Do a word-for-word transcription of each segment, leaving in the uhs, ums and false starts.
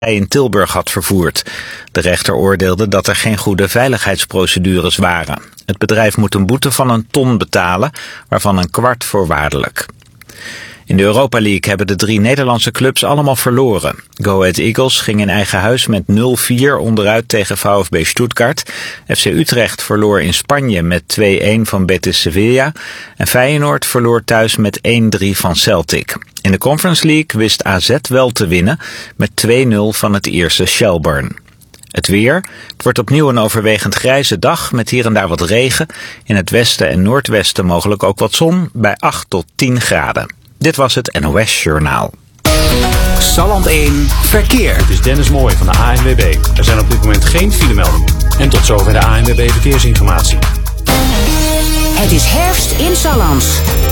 in Tilburg had vervoerd. De rechter oordeelde dat er geen goede veiligheidsprocedures waren. Het bedrijf moet een boete van een ton betalen, waarvan een kwart voorwaardelijk. In de Europa League hebben de drie Nederlandse clubs allemaal verloren. Go Ahead Eagles ging in eigen huis met nul vier onderuit tegen VfB Stuttgart. F C Utrecht verloor in Spanje met twee-een van Betis Sevilla. En Feyenoord verloor thuis met één drie van Celtic. In de Conference League wist A Z wel te winnen met twee nul van het Ierse Shelbourne. Het weer. Het wordt opnieuw een overwegend grijze dag met hier en daar wat regen. In het westen en noordwesten mogelijk ook wat zon bij acht tot tien graden. Dit was het N O S Journaal. Salland één Verkeer. Het is Dennis Mooij van de A N W B. Er zijn op dit moment geen filemeldingen. En tot zover de A N W B Verkeersinformatie. Het is herfst in Salland.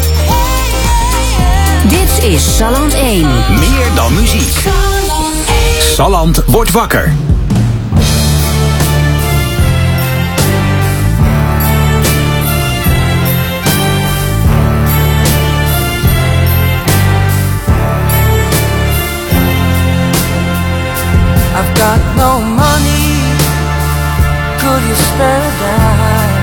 Dit is Salland één. Meer dan muziek. Salland wordt wakker. I've got no money, could you spare a dime?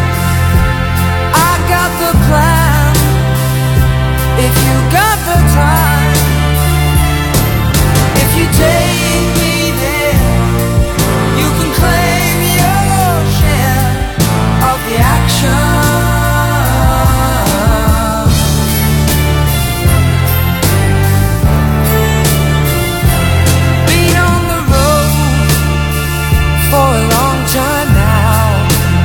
I got the plan, if you got the time. If you take me there, you can claim your share of the action. For a long time now,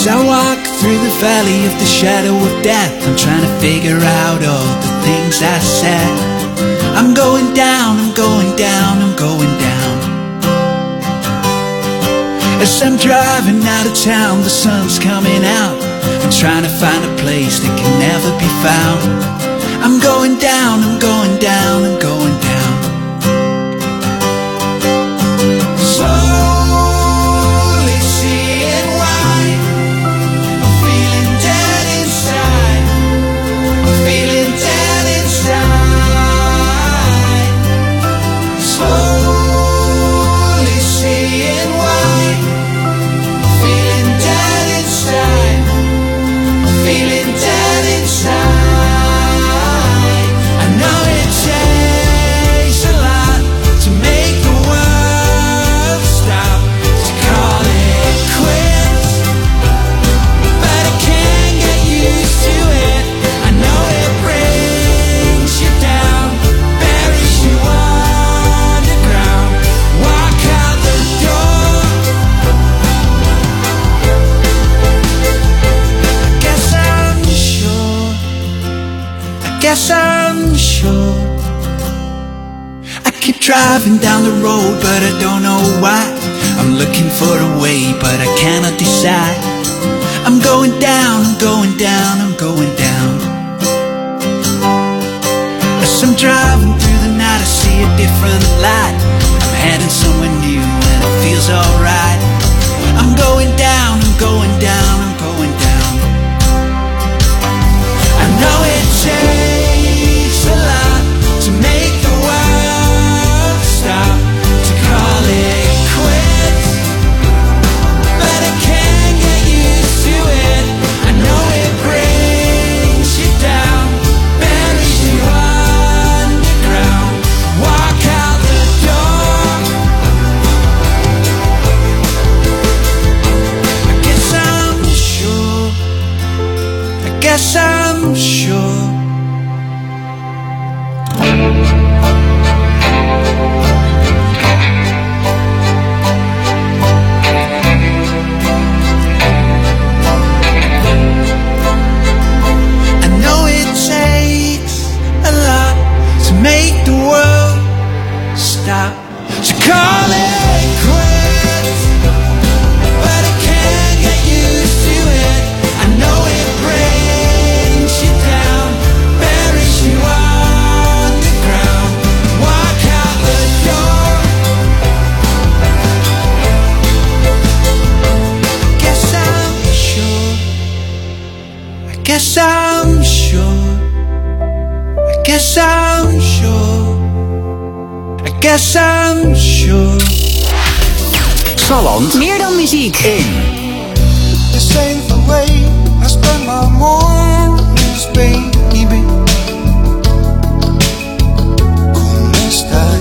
As I walk through the valley of the shadow of death, I'm trying to figure out all the things I said. I'm going down, I'm going down, I'm going down. As I'm driving out of town, the sun's coming out. I'm trying to find a place that can never be found. I'm going down, I'm going down, I'm going down. Slowly seeing why I'm feeling dead inside. I'm feeling dead inside. Slowly seeing why I'm feeling dead inside. I'm feeling dead inside. I know it takes a lot to make the world stop, to call it quits, but I can't get used to it. I know it brings you down, buries you underground. Walk out the door. I guess I'm sure, I guess I'm sure. I keep driving down the road, but I don't know why. I'm looking for a way, but I cannot decide. I'm going down, I'm going down, I'm going down. As I'm driving through the night, I see a different light. I'm heading somewhere new and it feels alright. I'm going down, I'm going down, I'm going down. I know it takes a lot to make the world stop, to call it quits, but I can't get used to it. I know it brings you down, buries you underground. Walk out the door. I guess I'm sure, I guess I'm sure. I know it takes a lot to make the world stop, to call it quits, but I can't get used to it. I know it brings you down, buries you underground. Walk out the door. I guess I'm sure, I guess I'm sure, I guess I'm sure, I guess I'm sure. Salland Meer dan muziek. This ain't the way I spend my mornings, baby. ¿Cómo estás?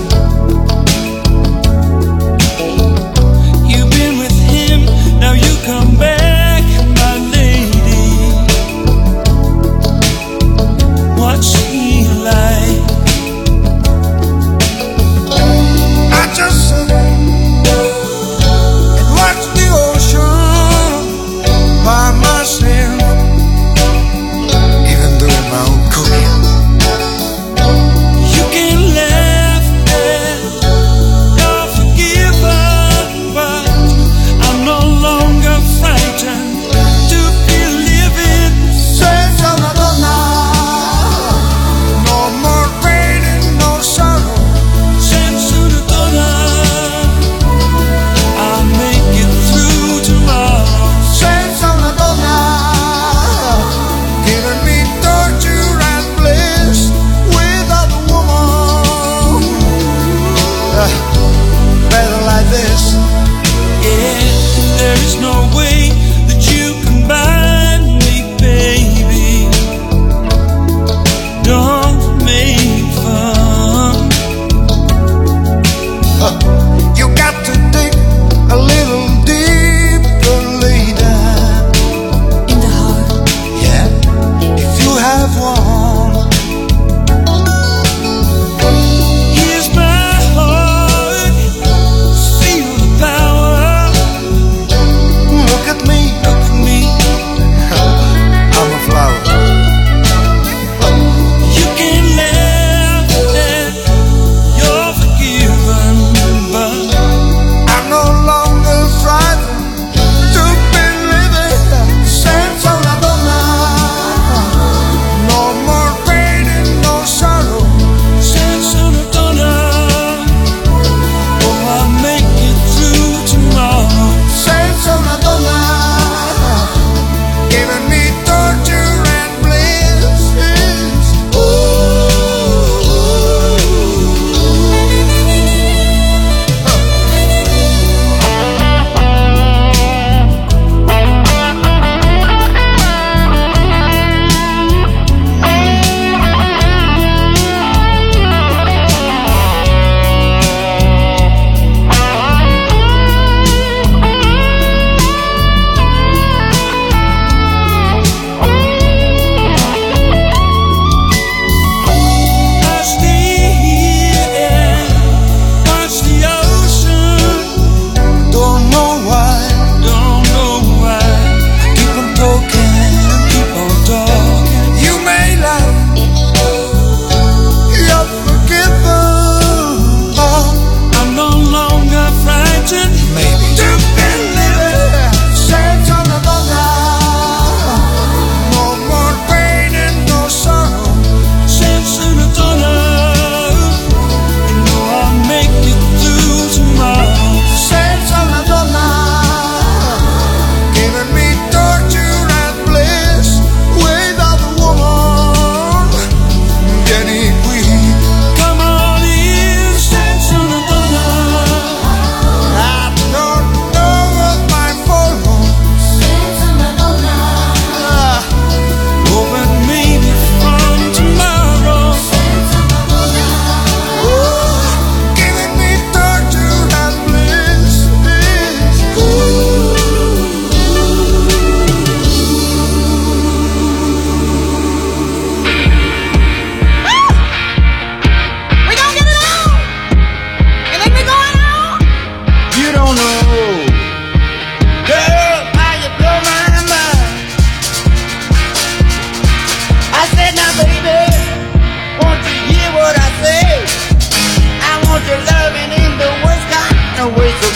You've been with him, now you come back, my lady. What's he like? I just sit and watch the ocean by myself, even doing my own cooking. You can laugh at you're forgiven, but I'm no longer frightened to be living. Senza Madonna, no more pain and no sorrow. Senza Madonna, I'll make it through tomorrow. Senza Madonna, giving me torture and bliss without a woman. Uh, better like this. Yeah, there is no way that you can bind me, baby. Don't make fun. Uh, you got to dig a little deeper later in the heart. Yeah, if you have one. Here's my heart, feel the power. Look at me, look at me.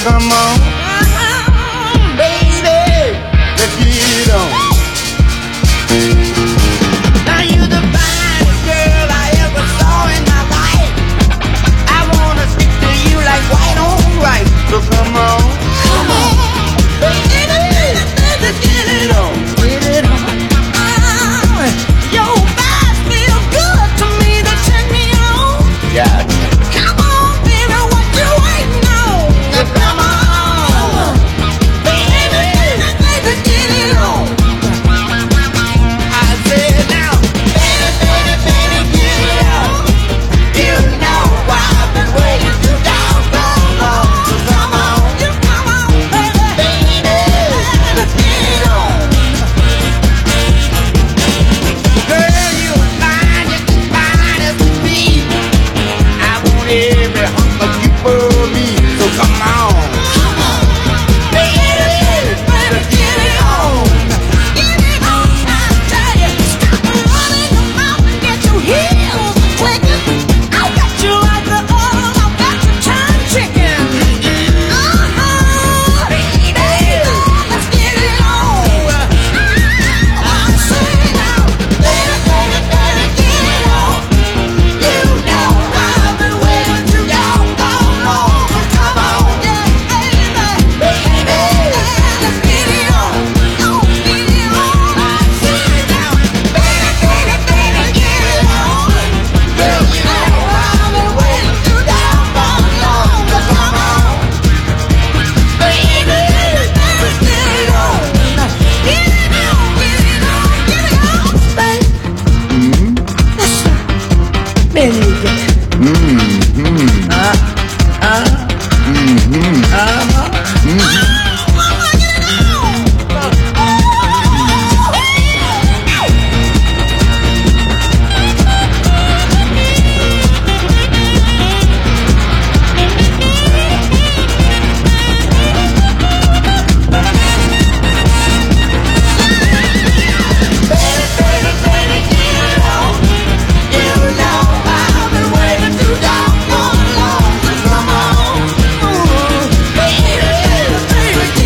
come on, baby, let's get it on. Now you're the finest girl I ever saw in my life. I wanna stick to you like white on rice. So come on, come on, baby, let's get it on, get it on. Your vibes feel good to me, they turn me on. Yeah. Come on, baby, what you waiting on? Come on, baby, let's get it on. I said now, baby, baby, baby, get it on. You know I've been waiting too doggone long. So come on, you come on, baby, baby, let's get it on. Girl, you are fine, you're as fine as can be. I want every hunk of you for me. So come on, come on, baby, let's get it on. Get it on, I tell you. Stop running your mouth and get your heels clicking. I got you like the oil, I got you turned chicken. Uh-huh, baby, let's get it on. I say now, baby, baby, baby, get it on. You know I've been waiting too doggone long. Come on, yeah, baby, baby, let's get it on. Oh, get it on. I say now, baby, baby, baby, get it on. Girl, you know I've been waiting too doggone long. Come on, baby, let's get it on. Get it on, get it on, get it on, baby. Benny, mm-hmm. Uh, uh, mm-hmm. Uh-huh. Mm-hmm. Oh, mama, get it on. Baby, baby, baby, get it on. You know I've been waiting too doggone long. Come on, ooh, baby, baby,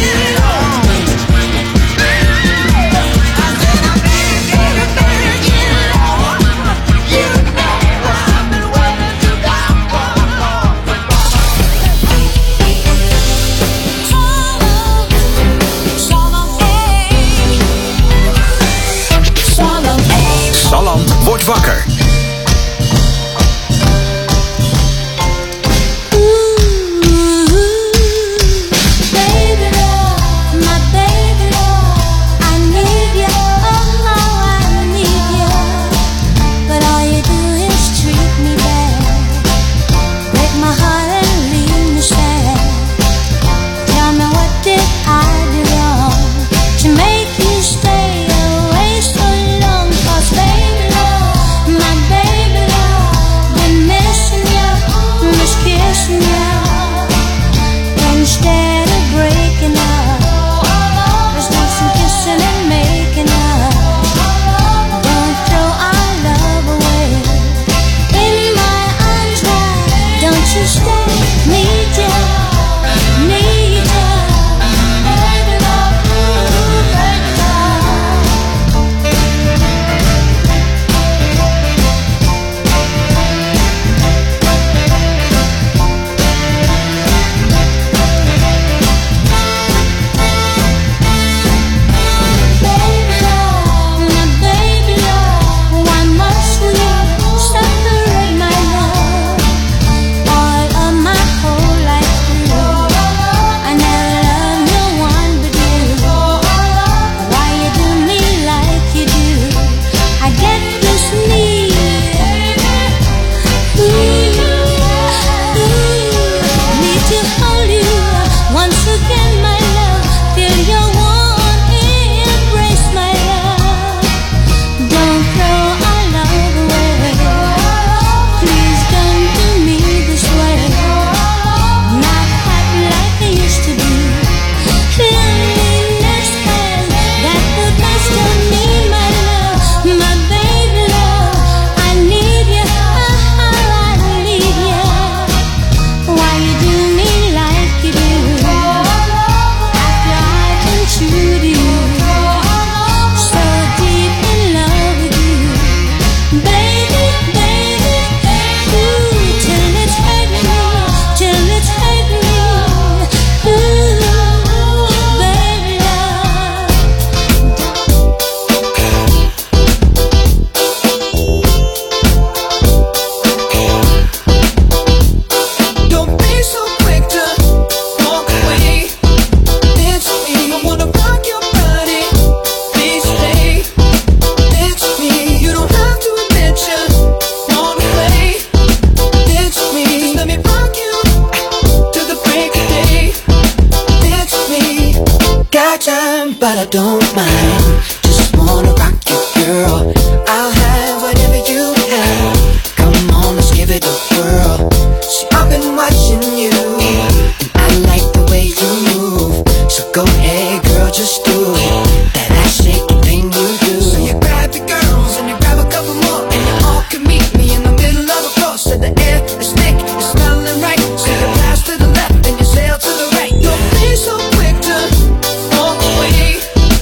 but I don't mind. Just wanna rock you, girl. I'll have whatever you have. Come on, let's give it a whirl. See, I've been watching you, and I like the way you move. So go ahead, girl, just do that ass shaking thing you do. So you grab your girls and you grab a couple more, and you all can meet me in the middle of a course. So the air is thick, it's smelling right. So you pass to the left and you sail to the right. Don't be so quick to walk away.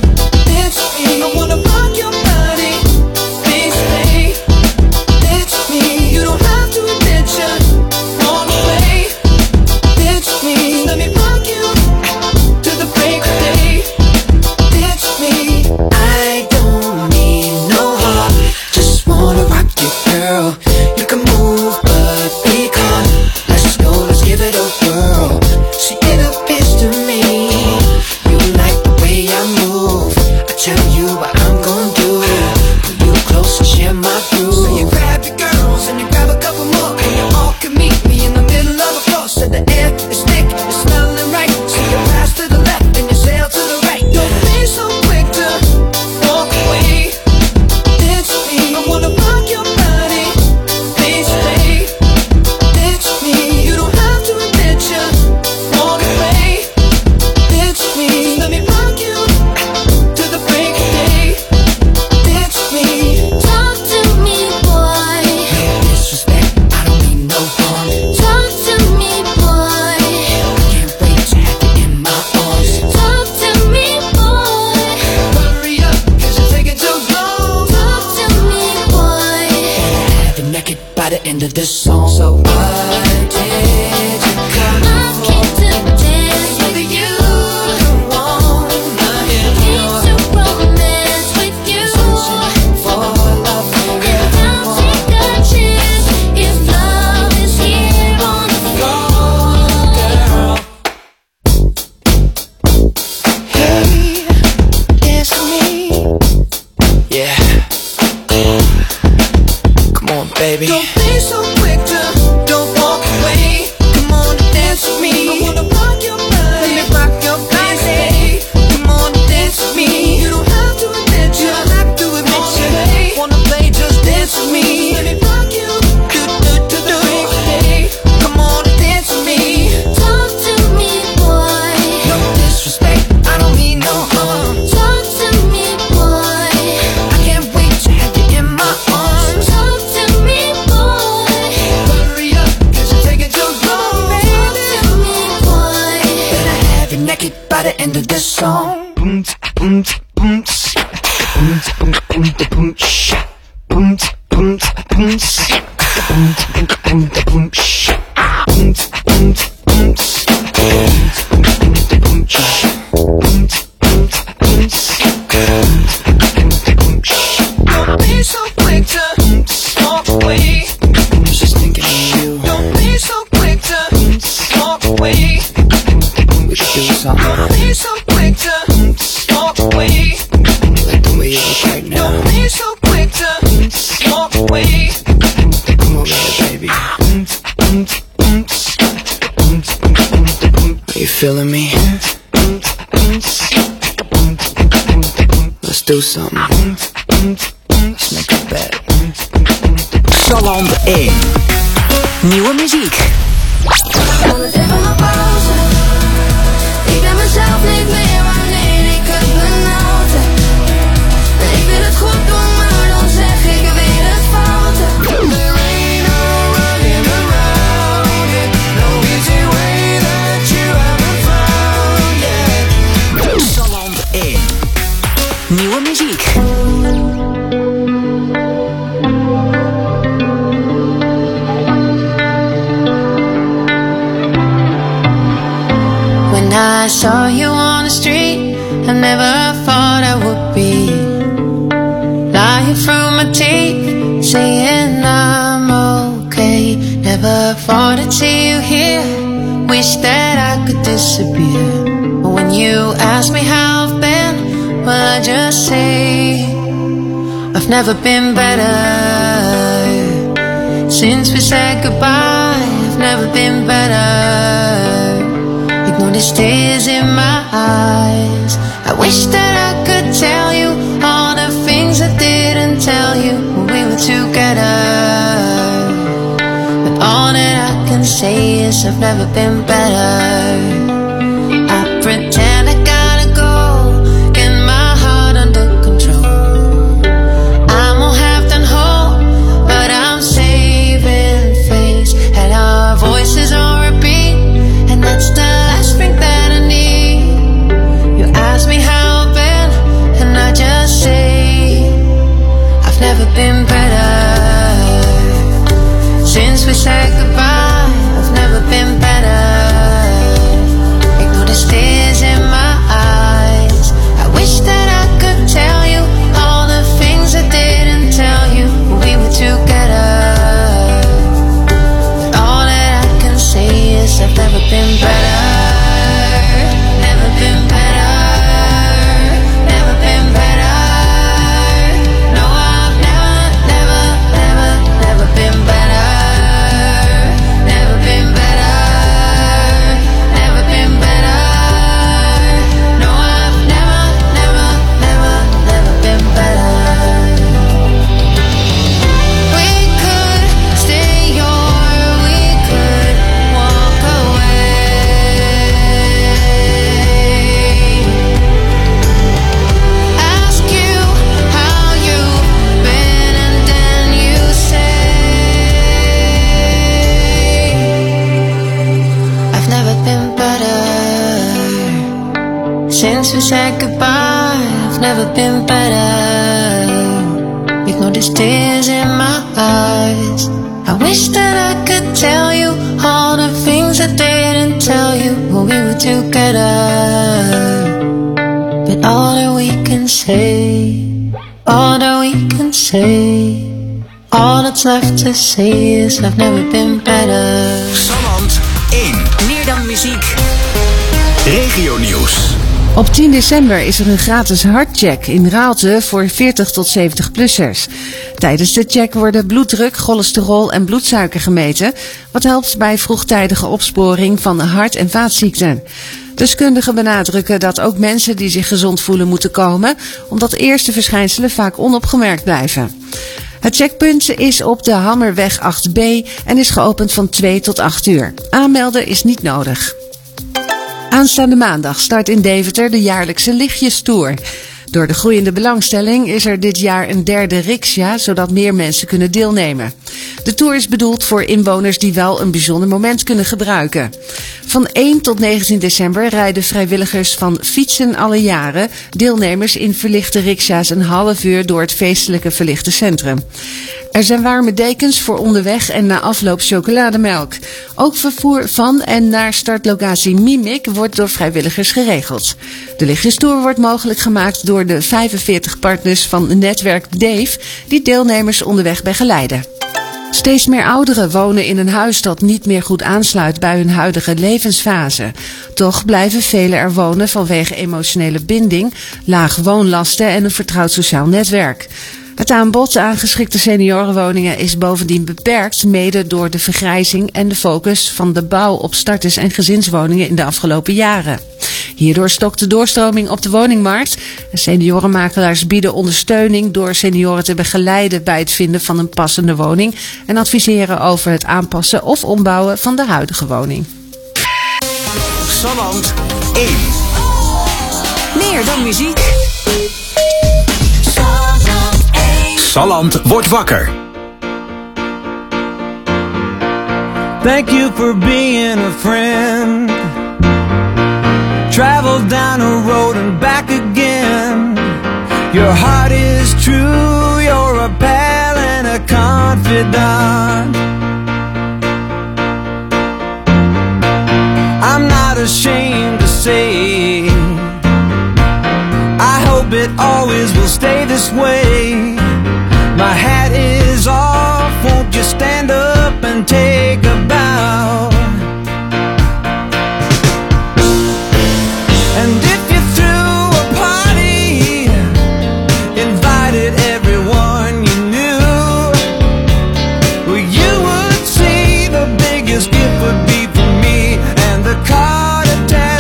It's me, I wanna rock your body. Please stay. It's me, you don't have to admit you walk away. It's me, let me rock you to the break of day. It's me, I don't need no heart, just wanna rock you, girl. You can move, but be calm. Let's go, let's give it a whirl. See, it appears to me you like the way I move. I tell you what I'm gonna do. Pull you close and share my groove. So you grab your girls and you grab a couple more, and you all can meet me in the middle of a floor. So the air is thick, it's smelling right. So you pass to the left and you sail to the right. Don't be so quick to walk away. It's me, I wanna rock your body. Please stay. It's me, you don't have to admit you walk away. It's me, let me rock you to the break of day. It's me. Talk to me, boy. No disrespect, I don't mean no harm. Talk to me, boy. Can't wait to have you in my arms. Talk to me, boy. Hurry up, cause you're taking too long. Talk to me, boy. Have you naked by the end of this song. So what did you come I came to dance with for? you. You wanna hear me Came to romance with you. for love And I'll take a chance if love is here on the floor. girl. Hey, it's me. Yeah. Come on, baby. Don't be so quick to don't walk away. Come on and dance with me. I wanna rock your body. Let me rock your body. Come on and dance with me. You don't have to admit you. don't have to admit you. Wanna play, just dance with me. Let me rock you. Do do do do. Come on and dance with me. Talk to me, boy. No disrespect, I don't mean no harm. Talk to me, boy. I can't wait to have you in my arms. Talk to me, boy. Hurry up, cause you're taking too long, Talk baby. to me, boy. Better have you naked by the end of this song. Boom, boom, boom, boom, boom, boom, boom, boom, boom, boom, boom, boom, boom, boom, boom, boom, boom, don't be so quick to walk away. I was just thinking of you. Don't be so quick to walk away. We should do something. Don't be so quick to walk away. Like the way you look right now. Don't be so quick to walk away. Come over here, baby. Are you feeling me? Let's do something. Let's make a bet. Salland één. Nieuwe muziek. Ik wil het even op pauze. Ik ben mezelf niet meer wanneer ik het benauwd heb. Ik wil het goed doen, maar dan zeg ik weer het foute. There ain't no running around it. No easy way that you haven't found yet. Salland één. Nieuwe muziek. When I saw you on the street, I never thought I would be lying through my teeth, saying I'm okay. Never thought I'd see you here. Wish that I could disappear. But when you ask me how I've been, well, I just say I've never been better. Since we said goodbye, I've never been better. notice tears in my eyes. I wish that I could tell you all the things I didn't tell you when we were together. But all that I can say is I've never been better. I pretend I gotta go, get my heart under control. I'm all half done whole, but I'm saving face. And our voices on repeat, and that's the last thing that I need. You ask me how I've been, and I just say I've never been better. Since we said goodbye, I've never been better. Ignore the tears in my eyes. I wish that I could tell you all the things I didn't tell you when we were together. But all that I can say is I've never been better. Never been better. Never been better. No, I've never, never, never, never been better. Never been better. Never been better. No, I've never, never, never, never been better. We could stay or we could walk away. Ask you how you've been and then you say I've never been better. Since we said goodbye, I've never been better. Ignore these tears in my eyes. I wish that I could tell you all the things I didn't tell you when we were together. But all that we can say, all that we can say, all that's left to say is I've never been better. Salland één. Meer dan muziek. Regio nieuws. Op tien december is er een gratis hartcheck in Raalte voor veertig tot zeventig-plussers. Tijdens de check worden bloeddruk, cholesterol en bloedsuiker gemeten, wat helpt bij vroegtijdige opsporing van hart- en vaatziekten. Deskundigen benadrukken dat ook mensen die zich gezond voelen moeten komen, omdat eerste verschijnselen vaak onopgemerkt blijven. Het checkpunt is op de Hammerweg acht B en is geopend van twee tot acht uur. Aanmelden is niet nodig. Aanstaande maandag start in Deventer de jaarlijkse lichtjestour. Door de groeiende belangstelling is er dit jaar een derde riksja, zodat meer mensen kunnen deelnemen. De tour is bedoeld voor inwoners die wel een bijzonder moment kunnen gebruiken. Van één tot negentien december rijden vrijwilligers van Fietsen Alle Jaren deelnemers in verlichte riksja's een half uur door het feestelijke verlichte centrum. Er zijn warme dekens voor onderweg en na afloop chocolademelk. Ook vervoer van en naar startlocatie Mimic wordt door vrijwilligers geregeld. De lichtjestour wordt mogelijk gemaakt door de vijfenveertig partners van Netwerk Dave die deelnemers onderweg begeleiden. Steeds meer ouderen wonen in een huis dat niet meer goed aansluit bij hun huidige levensfase. Toch blijven velen er wonen vanwege emotionele binding, lage woonlasten en een vertrouwd sociaal netwerk. Het aanbod aan geschikte seniorenwoningen is bovendien beperkt, mede door de vergrijzing en de focus van de bouw op starters- en gezinswoningen in de afgelopen jaren. Hierdoor stokt de doorstroming op de woningmarkt. Seniorenmakelaars bieden ondersteuning door senioren te begeleiden bij het vinden van een passende woning en adviseren over het aanpassen of ombouwen van de huidige woning. Salland één. Meer dan muziek. Salland wordt wakker. Thank you for being a friend. Travel down a road and back again. Your heart is true, you're a pal and a confidant. I'm not ashamed to say, I hope it always will stay this way. My hat is off, won't you stand up and take a bow? And if you threw a party, invited everyone you knew, well, you would see the biggest gift would be for me, and the card attached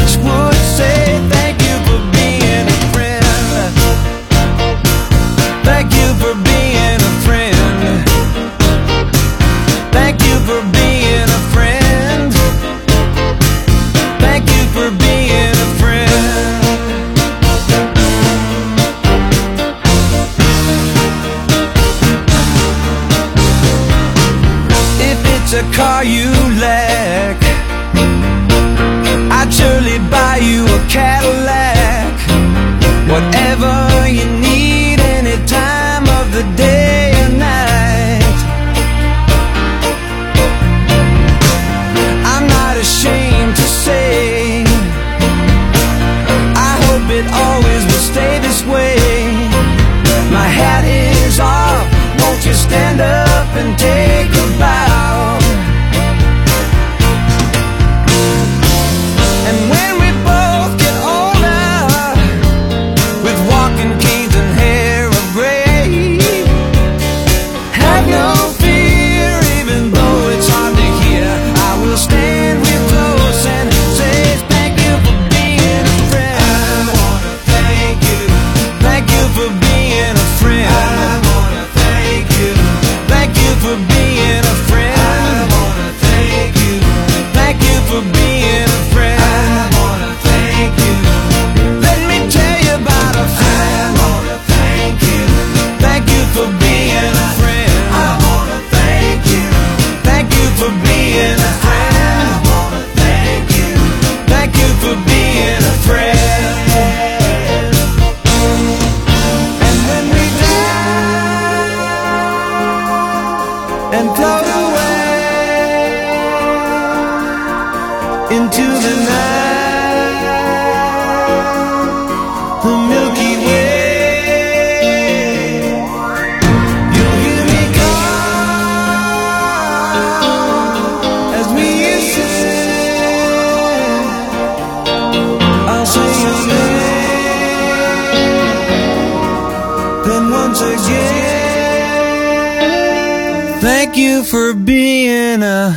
again. Thank you for being a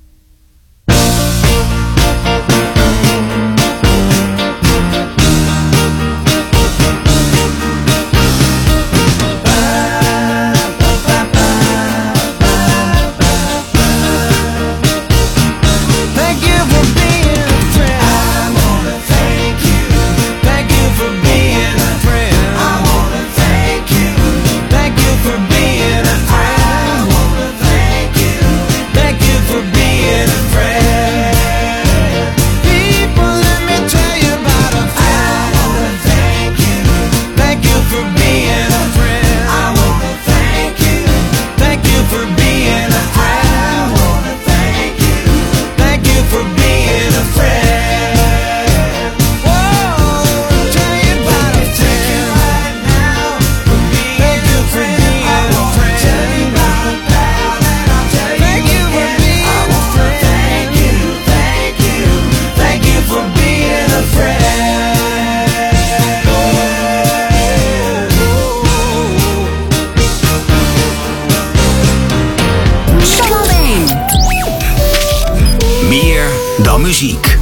muziek.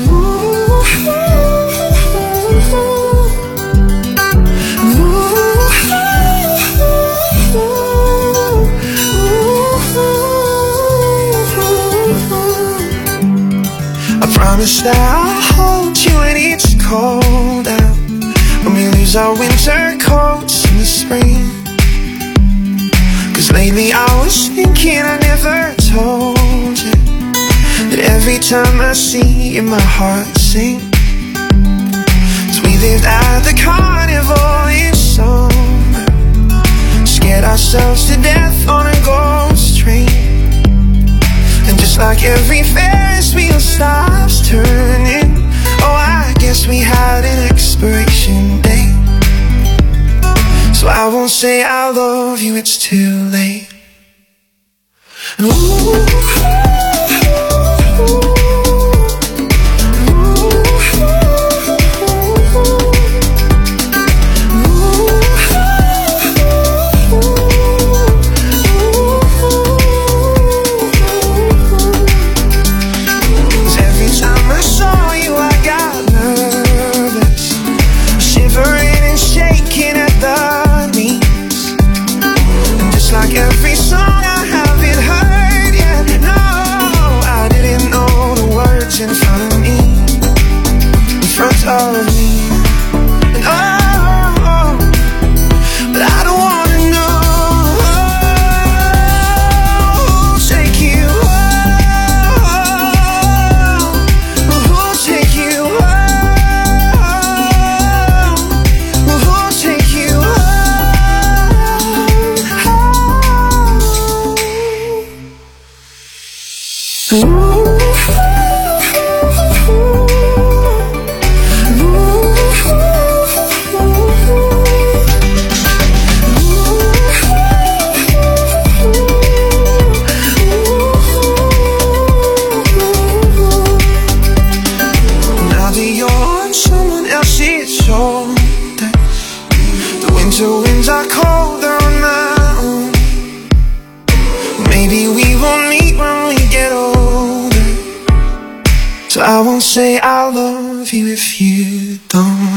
I promise that I'll hold you when it's cold out, when we lose our winter coats in the spring. Cause lately I was thinking I never told you that every time I see you my heart sings. Cause we lived at the carnival in summer, scared ourselves to death on a ghost train. And just like every Ferris wheel stops turning, oh I guess we had an expiration date. So I won't say I love you, it's too late. Ooh. Say I love you if you don't.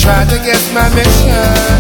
tried to guess my mission.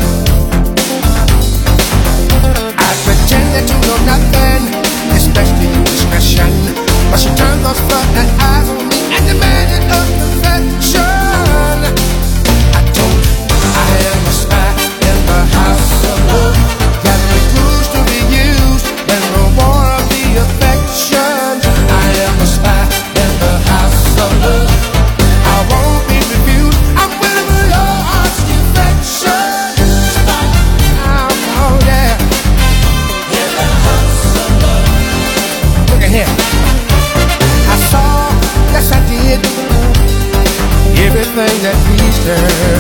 I pretended to know nothing, especially discretion. But she turned those flooded eyes on me and demanded a confession. I told her I am a spy in the house of love, gathering clues to be used in the war of the affections. I am a spy in the house of love. I won't be refused. I'm waiting for your heart's affection. Oh, oh yeah. In the house of love. Look at here. I saw, yes I did, everything that pleased her.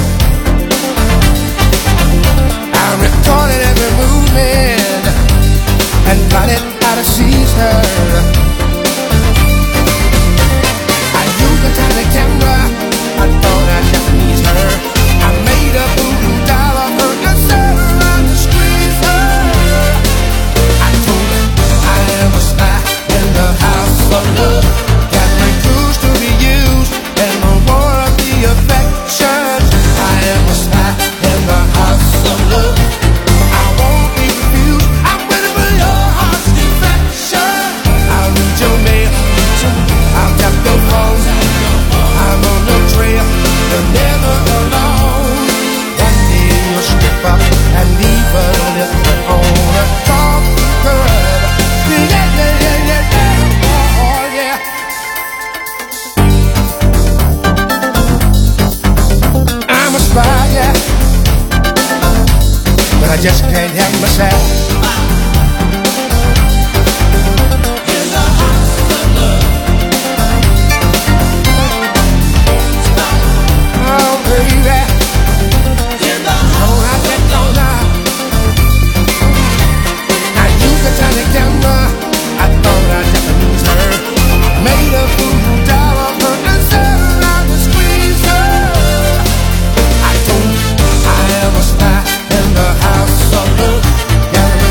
I recorded every movement and plotted how to seize her. I used the tiny camera, I thought I'd just please her. I made a voodoo doll of her and sat around to squeeze her. I told her I am a spy in the house of love, gathering clues to be used in the war of the affections. I am a spy in the house of love. I won't be refused. I'm waiting for your heart's affection. I'll read your mail, I'll tap your phone. I'm on the trail, you're never alone. One day you'll strip up and leave a little on a coffee girl. Yeah, yeah, yeah, yeah, yeah, oh, oh, yeah. I'm a spy, yeah, but I just can't help myself. In the house of love. Oh, baby. In the house of love. I used the tiny camera, I thought I'd just lose her. Made a voodoo doll of her and sat around to squeeze her. I told her I am a spy in the house of love, gathering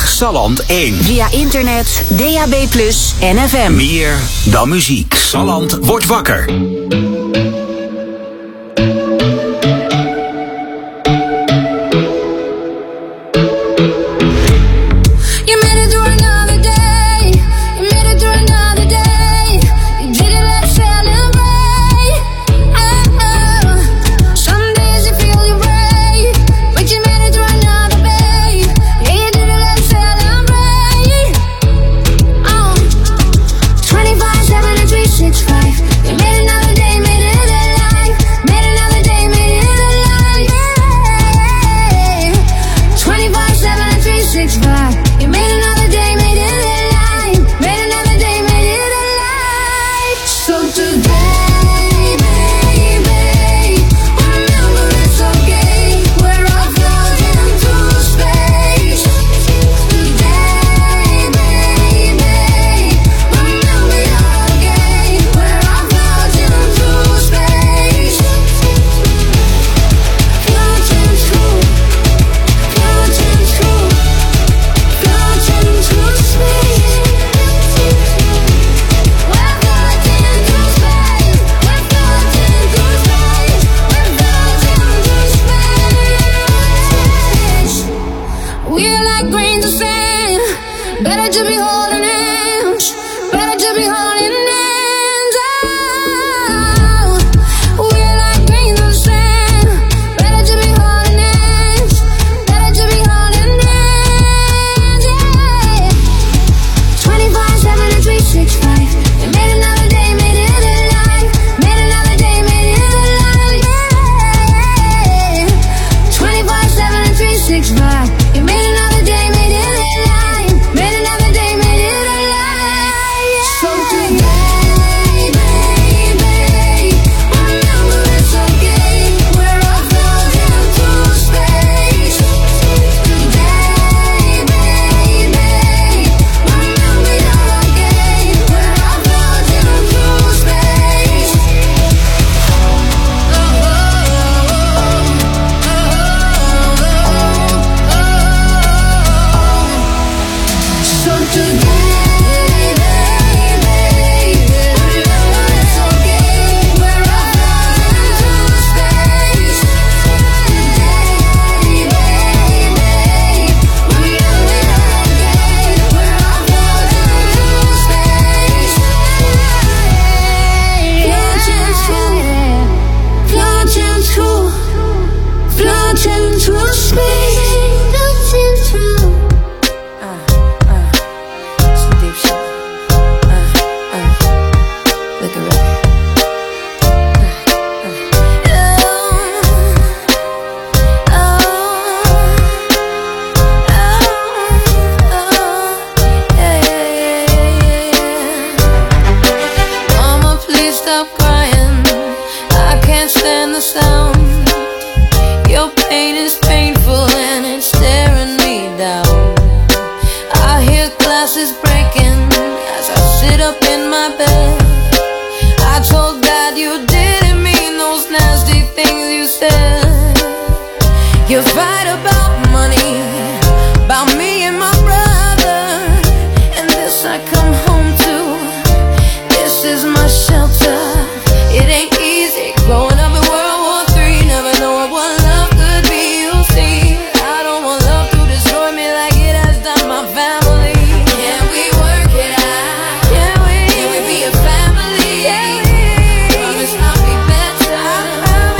Salland één. Via internet, D A B plus, en F M. Meer dan muziek. Salland wordt wakker.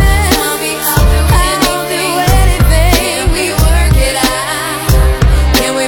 Can we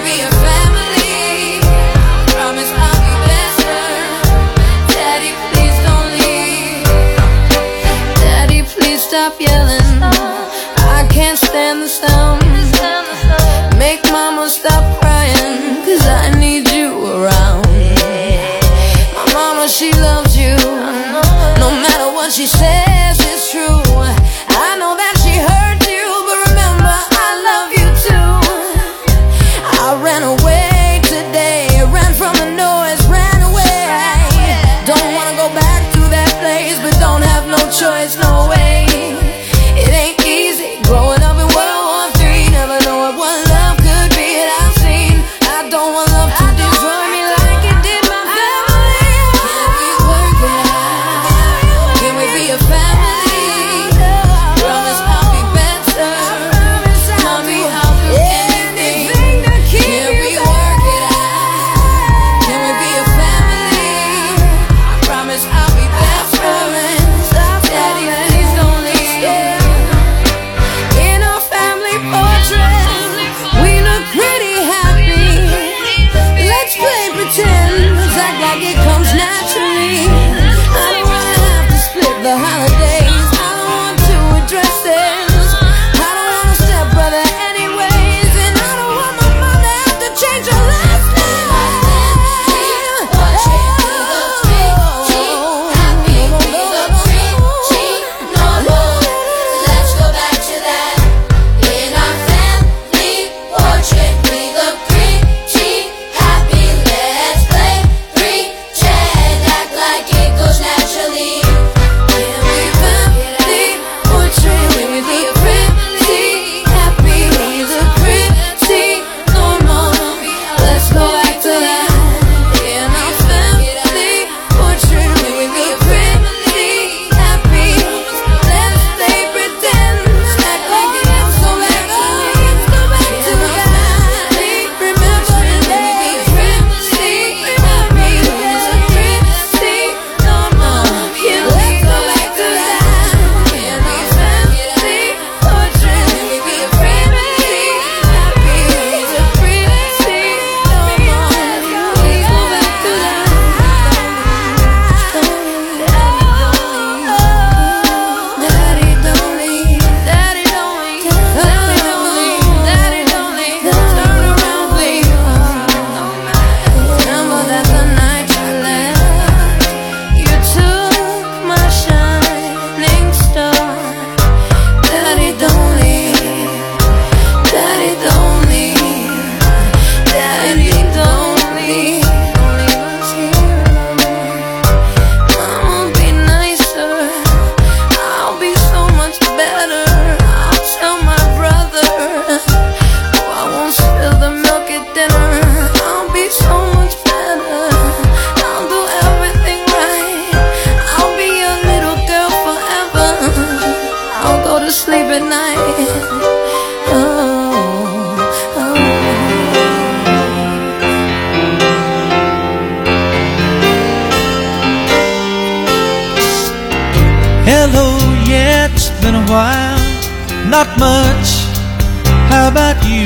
not much. How about you?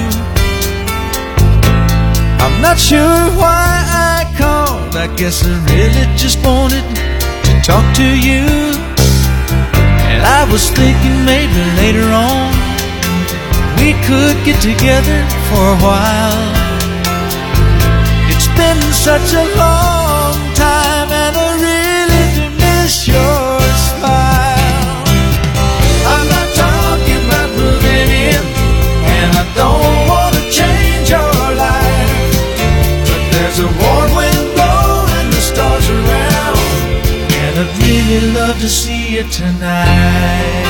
I'm not sure why I called. I guess I really just wanted to talk to you. And I was thinking maybe later on we could get together for a while. It's been such a long time and I really do miss your smile. I'm not talking about moving in, and I don't want to change your life, but there's a warm wind blowing the stars around, and I'd really love to see you tonight.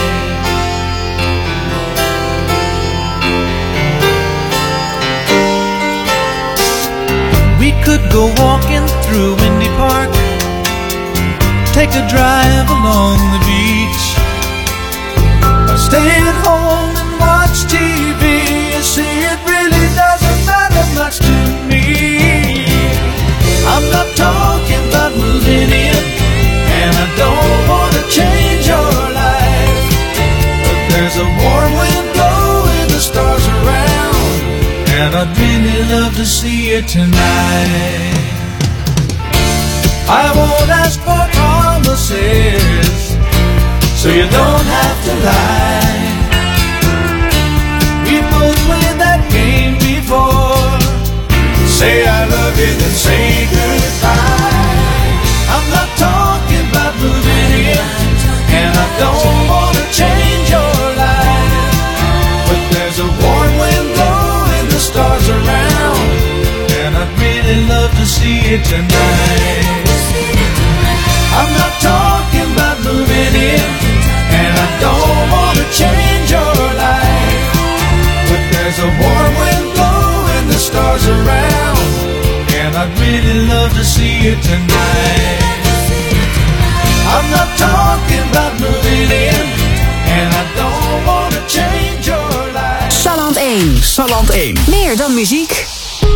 We could go walking through Windy Park, take a drive along the beach, or stay at home and watch T V. You see, it really doesn't matter much to me. I'm not talking about moving in, and I don't want to change your life, but there's a warm wind blowing the stars around, and I'd really love to see you tonight. I won't ask for promises, so you don't have to lie. We both played that game before. Say I love you, then say goodbye. I'm not talking about moving in, and I don't want to change your life, but there's a warm wind blowing the stars around, and I'd really love to see you tonight. I'm not talking about moving in, and I don't want to change your life, but there's a warm wind blowing the stars around, and I'd really love to see you tonight. I'm not talking about moving in, and I don't want to change your life. Salland één. Salland één. Meer dan muziek.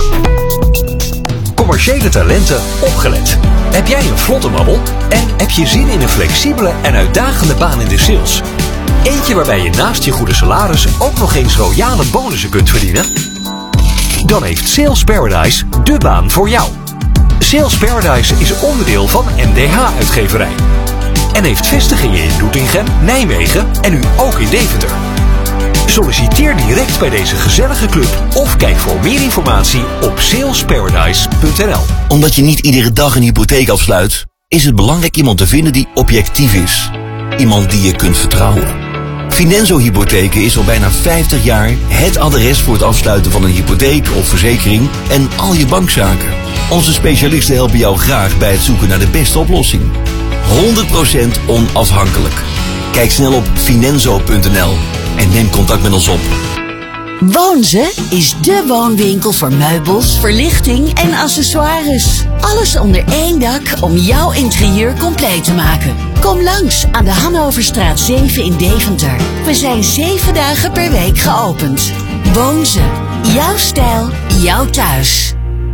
Commerciële talenten opgelet. Heb jij een vlotte babbel en heb je zin in een flexibele en uitdagende baan in de sales? Eentje waarbij je naast je goede salaris ook nog eens royale bonussen kunt verdienen? Dan heeft Sales Paradise de baan voor jou. Sales Paradise is onderdeel van M D H-uitgeverij en heeft vestigingen in Doetinchem, Nijmegen en nu ook in Deventer. Solliciteer direct bij deze gezellige club of kijk voor meer informatie op salesparadise punt n l. Omdat je niet iedere dag een hypotheek afsluit, is het belangrijk iemand te vinden die objectief is. Iemand die je kunt vertrouwen. Finanzo Hypotheken is al bijna vijftig jaar het adres voor het afsluiten van een hypotheek of verzekering en al je bankzaken. Onze specialisten helpen jou graag bij het zoeken naar de beste oplossing. honderd procent onafhankelijk. Kijk snel op finanzo punt n l en neem contact met ons op. Woonze is dé woonwinkel voor meubels, verlichting en accessoires. Alles onder één dak om jouw interieur compleet te maken. Kom langs aan de Hannoverstraat zeven in Deventer. We zijn zeven dagen per week geopend. Woonze. Jouw stijl, jouw thuis.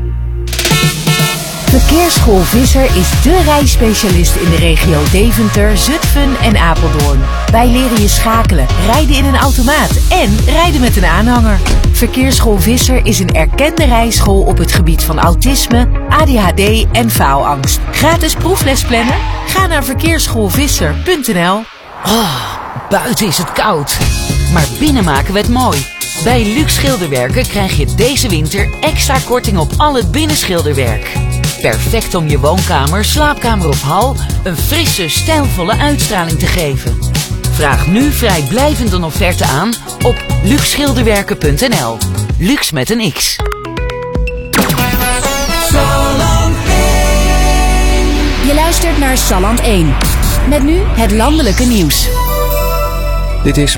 Verkeersschool Visser is dé rijspecialist in de regio Deventer, Zutphen en Apeldoorn. Wij leren je schakelen, rijden in een automaat en rijden met een aanhanger. Verkeersschool Visser is een erkende rijschool op het gebied van autisme, A D H D en faalangst. Gratis proefles plannen? Ga naar verkeersschoolvisser punt n l. Oh, buiten is het koud. Maar binnen maken we het mooi. Bij Luxe Schilderwerken krijg je deze winter extra korting op al het binnenschilderwerk. Perfect om je woonkamer, slaapkamer of hal een frisse, stijlvolle uitstraling te geven. Vraag nu vrijblijvend een offerte aan op luxe schilderwerken punt n l. Luxe met een X. Je luistert naar Salland één. Met nu het landelijke nieuws. Dit is